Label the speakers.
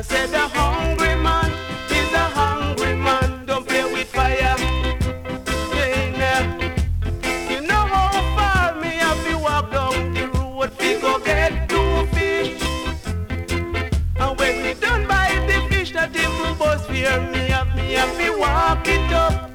Speaker 1: said a hungry man is a hungry man. Don't play with fire. Yeah, you know how far me have to walk down the road to go get two fish. And when me done by the fish that evil boss fear me have to walk it up.